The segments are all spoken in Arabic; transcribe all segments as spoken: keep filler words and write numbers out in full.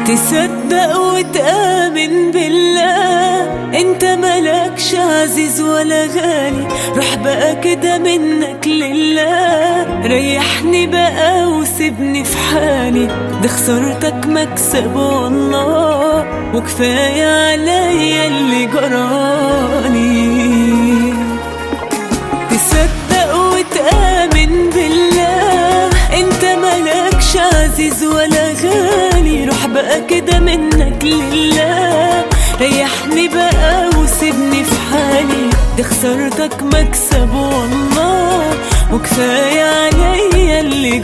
تصدق وتآمن بالله انت ملكش عزيز ولا غالي، روح بقى كده منك لله. ريحني بقى وسيبني في حالي، دي خسارتك مكسب والله، وكفاية عليا اللي جراني. تصدق وتآمن بالله انت ملكش عزيز ولا غالي، روح بقى كده منك لله. ريحني بقى وسيبني في حالي، دي خسارتك مكسب والله، وكفاية عليا اللي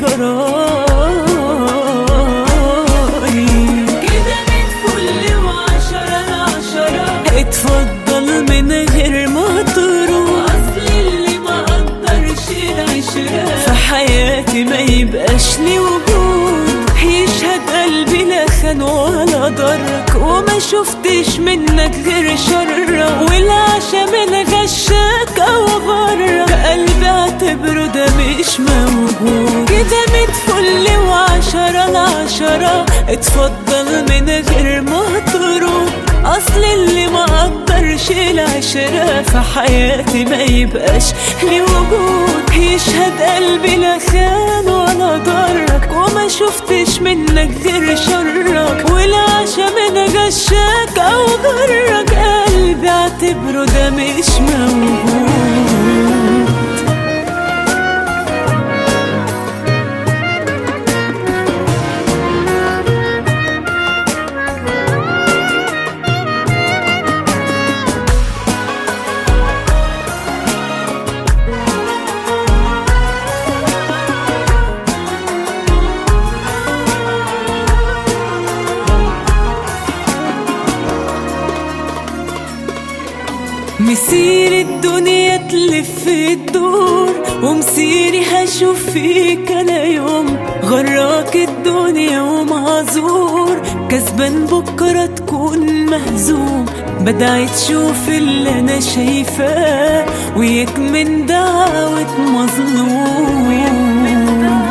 جراني. كده من كل وعشرة لعشرة اتفضل من غير ما تروح، اصل اللي ما قدرش العشرة في حياتي ما يبقاش لي وجود. يشهد قلبي لا خان ولا ضرك، وما شفتش منك غير شرك، والعشا من غشاك او غرك، قلبي اعتبره ده مش موجود. كده متفل وعشرة لعشرة اتفضل من غير ما تروح، اصل اللي ما قدرش العشرة في حياتي ما يبقاش لي وجود. يشهد قلبي لا خان ولا ضرك، وما شفتش منك غير شرك، والعشا من غشاك او غرك، قلبي اعتبره ده مش موجود. مسير الدنيا تلف الدور، ومسيري هشوف فيك انا يوم. غراك الدنيا ومعذور، كسبان بكرة تكون مهزوم. بدعي تشوف اللي انا شايفاه، وياك من دعوة مظلوم.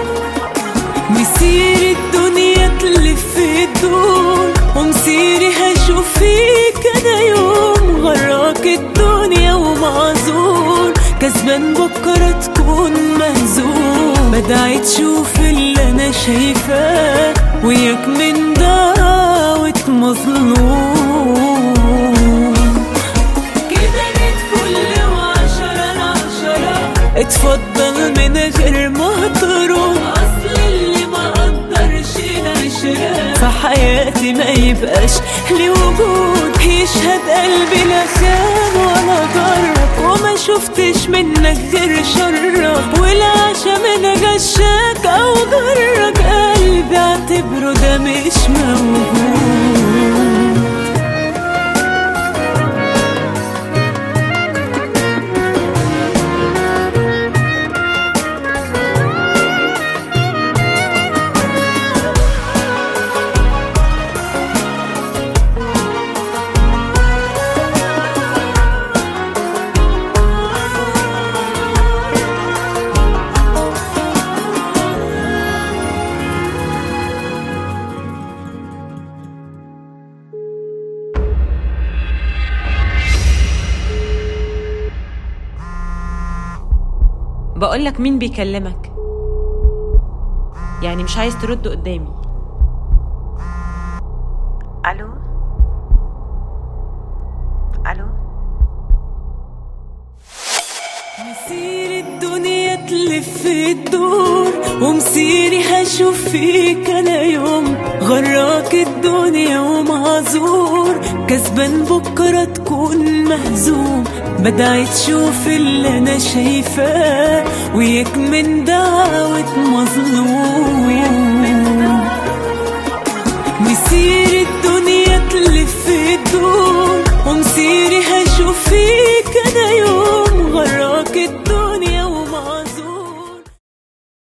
مسير الدنيا تلف الدور، ومسيري هشوف فيك انا يوم. غراك الدنيا ومعذور، كسبان بكرة تكون مهزوم. بدعي تشوف اللي انا شايفاه، وياك من دعوة مظلوم. كده كل وعشرة لعشرة اتفضل من غير ما تروح، اصل اللي ما قدرش العشرة في حياتي ما يبقاش لي وجود. يشهد قلبي لا خان ولا ضرك، وما شفتش منك غير شرك، والعشا من غشاك او غرك، قلبي اعتبره ده مش موجود. بقولك مين بيكلمك؟ يعني مش عايز ترد قدامي؟ الو الو. مسير الدنيا تلف الدور، ومسيري هشوف فيك انا يوم. غراك الدنيا ومعذور، كسبان بكرة تكون مهزوم. بدعي تشوف اللي انا شايفاه، وياك من دعوة مظلوم. مسير الدنيا